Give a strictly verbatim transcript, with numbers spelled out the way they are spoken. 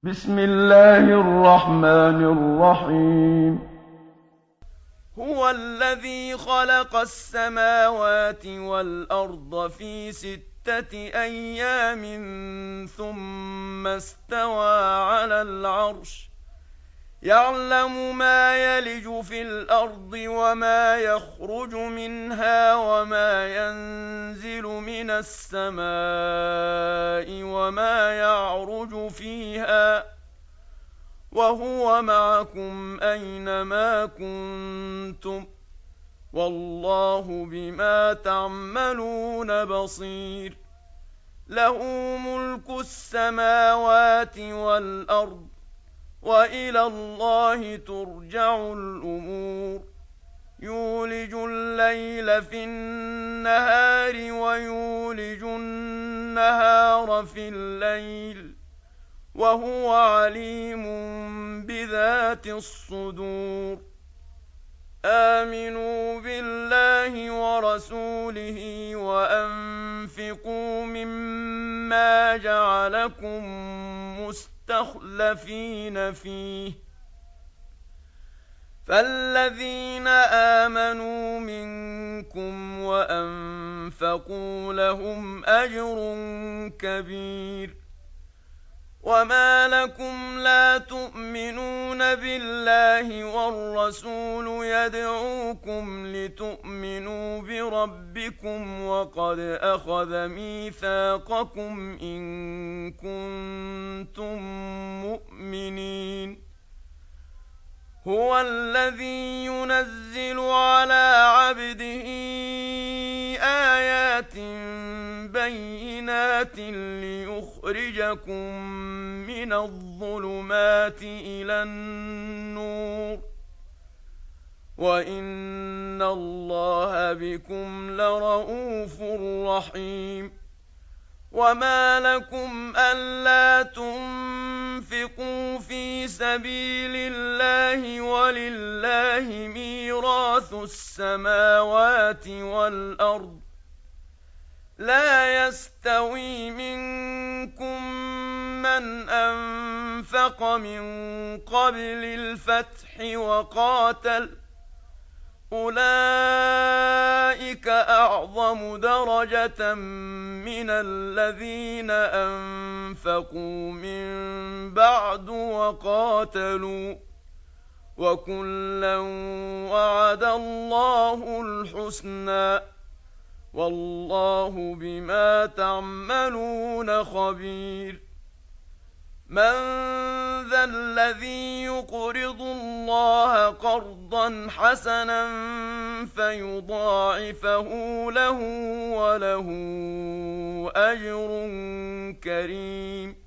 بسم الله الرحمن الرحيم. هو الذي خلق السماوات والأرض في ستة أيام ثم استوى على العرش يعلم ما يلج في الأرض وما يخرج منها وما ينزل من السماء وما يعرج فيها وهو معكم أينما كنتم والله بما تعملون بصير. له ملك السماوات والأرض وإلى الله ترجع الأمور. يولج الليل في النهار ويولج النهار في الليل وهو عليم بذات الصدور. آمنوا بالله ورسوله وأنفقوا مما جعلكم مستخلفين فيه، فالذين آمنوا منكم وأنفقوا لهم أجر كبير. وما لكم لا تؤمنون بالله والرسول يدعوكم لتؤمنوا بربكم وقد أخذ ميثاقكم إن كنتم مؤمنين. هو الذي ينزل على عبده آيات بينات ليخرجكم من الظلمات إلى النور وإن الله بكم لرءوف رحيم. وما لكم ألا تنفقوا في سبيل الله ولله ميراث السماوات والأرض لا يستوي منكم من أنفق من قبل الفتح وقاتل أولئك أعظم درجة من الذين أنفقوا من بعد وقاتلوا وكلا وعد الله الحسنى والله بما تعملون خبير. من ذا الذي يقرض الله قرضا حسنا فيضاعفه له وله أجر كريم.